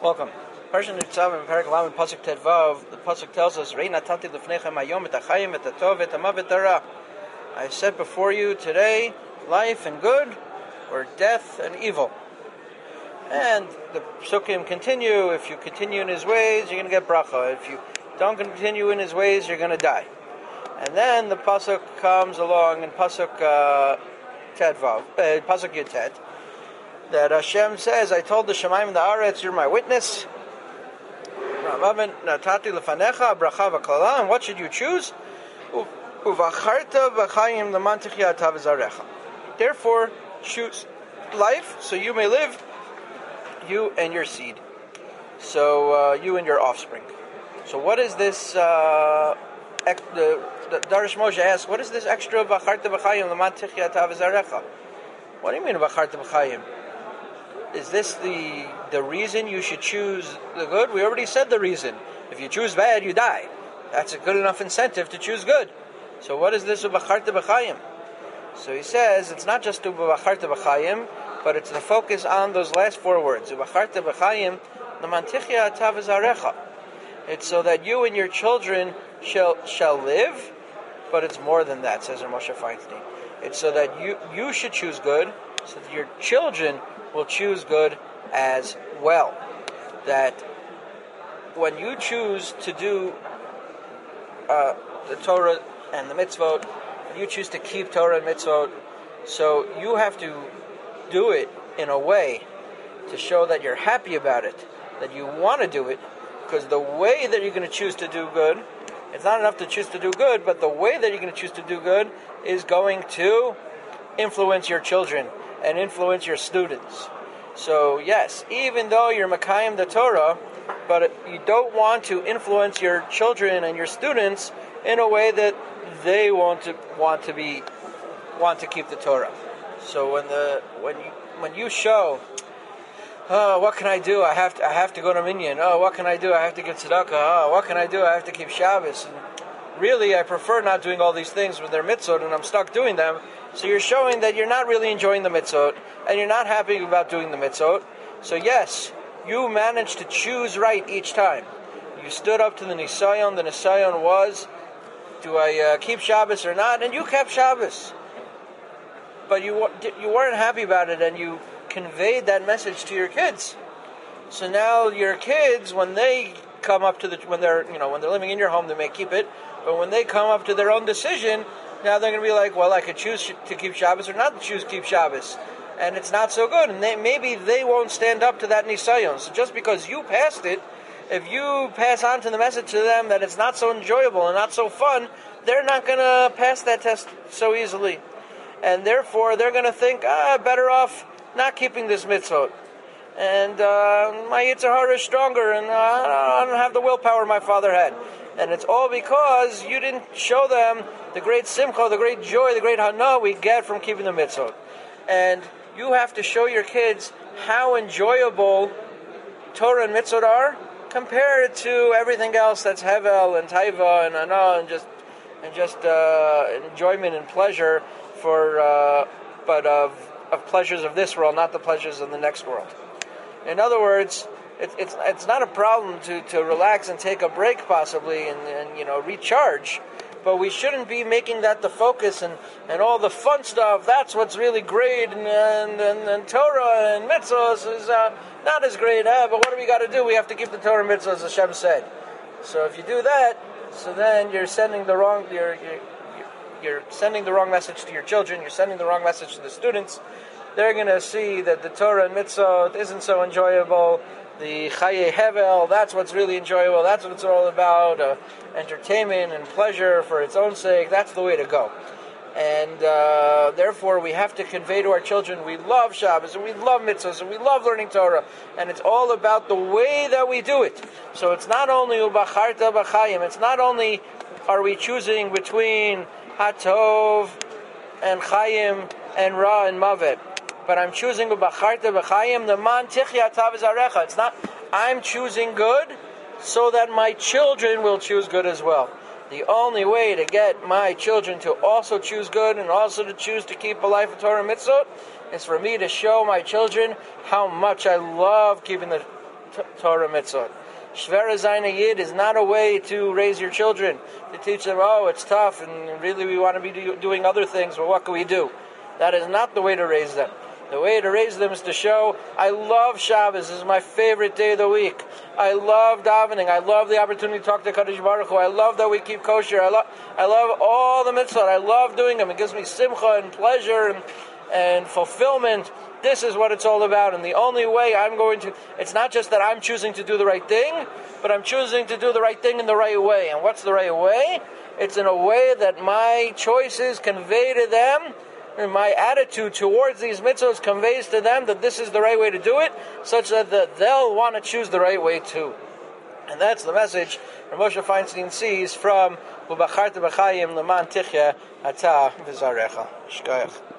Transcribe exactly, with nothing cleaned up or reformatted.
Welcome. Parsha Nitzav in Perek Lamed Pasuk Tedvav. The pasuk tells us, "Rei natati lefnechem hayom et hachayim et hatov et hamavet hara." I set before you today life and good, or death and evil. And the psukim continue. If you continue in his ways, you're going to get bracha. If you don't continue in his ways, you're going to die. And then the pasuk comes along in pasuk uh, Tedvav, uh, pasuk Yutet, that Hashem says, "I told the Shemaim and the Aretz, you're my witness. And what should you choose? Therefore, choose life, so you may live, you and your seed. So uh, you and your offspring." So what is this? Uh, ec- the, the Darish Moshe asks, "What is this extra v'acharta b'chayim l'man tichya ta v'zarecha?" What do you mean v'acharta b'chayim? Is this the the reason you should choose the good? We already said the reason. If you choose bad, you die. That's a good enough incentive to choose good. So what is this ubacharta b'chayim? So he says it's not just ubacharta b'chayim, but it's the focus on those last four words. Ubacharta b'chayim l'mantichya ta v'zarecha. It's so that you and your children shall shall live, but it's more than that, says Moshe Feinstein. It's so that you you should choose good, so that your children will choose good as well. That when you choose to do uh, the Torah and the mitzvot, when you choose to keep Torah and mitzvot, so you have to do it in a way to show that you're happy about it, that you want to do it, because the way that you're going to choose to do good, it's not enough to choose to do good, but the way that you're going to choose to do good is going to influence your children and influence your students. So yes, even though you're Makayim the Torah, but you don't want to influence your children and your students in a way that they want to want to be want to keep the Torah. So when the when you when you show, oh, what can I do? I have to I have to go to Minyan. Oh, what can I do? I have to give tzedakah. Oh, what can I do? I have to keep Shabbos. And really, I prefer not doing all these things with their mitzvot, and I'm stuck doing them. So you're showing that you're not really enjoying the mitzvot, and you're not happy about doing the mitzvot. So yes, you managed to choose right each time. You stood up to the Nisayon. The Nisayon was, do I uh, keep Shabbos or not? And you kept Shabbos. But you you weren't happy about it, and you conveyed that message to your kids. So now your kids, when they come up to the, when they're, you know, when they're living in your home, they may keep it, but when they come up to their own decision, now they're going to be like, well, I could choose to keep Shabbos or not to choose to keep Shabbos. And it's not so good. And they, maybe they won't stand up to that nisayon. So just because you passed it, if you pass on to the message to them that it's not so enjoyable and not so fun, they're not going to pass that test so easily. And therefore, they're going to think, ah, better off not keeping this mitzvot. And uh, my Yetzer Hara is stronger, and uh, I don't have the willpower my father had. And it's all because you didn't show them the great simcha, the great joy, the great hana we get from keeping the mitzvot. And you have to show your kids how enjoyable Torah and mitzvot are compared to everything else that's hevel and taiva and hana and just and just uh, enjoyment and pleasure for, uh, but of of pleasures of this world, not the pleasures of the next world. In other words, It's it's it's not a problem to, to relax and take a break possibly and, and you know recharge, but we shouldn't be making that the focus and, and all the fun stuff. That's what's really great, and and, and, and Torah and mitzvahs is uh, not as great. Eh? But what do we got to do? We have to keep the Torah and mitzvahs, as Hashem said. So if you do that, so then you're sending the wrong you're, you're you're sending the wrong message to your children. You're sending the wrong message to the students. They're going to see that the Torah and mitzvah isn't so enjoyable. The Chaye Hevel, that's what's really enjoyable, that's what it's all about, uh, entertainment and pleasure for its own sake, that's the way to go. And uh, therefore we have to convey to our children, we love Shabbos, and we love mitzvahs, and we love learning Torah, and it's all about the way that we do it. So it's not only ubacharta b'chayim, it's not only are we choosing between hatov and chayim and ra and mavet, but I'm choosing ubacharta b'chayim the man tichya ta v'zarecha. It's not, I'm choosing good so that my children will choose good as well. The only way to get my children to also choose good and also to choose to keep a life of Torah and mitzvot is for me to show my children how much I love keeping the t- Torah mitzvot. Shvera Zayna Yid is not a way to raise your children, to teach them, oh, it's tough, and really we want to be do- doing other things, but what can we do? That is not the way to raise them. The way to raise them is to show, I love Shabbos, this is my favorite day of the week. I love davening, I love the opportunity to talk to Kadosh Baruch Hu, I love that we keep kosher, I love I love all the mitzvot, I love doing them, it gives me simcha and pleasure and, and fulfillment. This is what it's all about, and the only way I'm going to, it's not just that I'm choosing to do the right thing, but I'm choosing to do the right thing in the right way. And what's the right way? It's in a way that my choices convey to them, and my attitude towards these mitzvahs conveys to them that this is the right way to do it, such that the, they'll want to choose the right way too. And that's the message that Moshe Feinstein sees from Ubacharta B'chayim Leman Tichya Ata V'Zarecha. Shkoyach.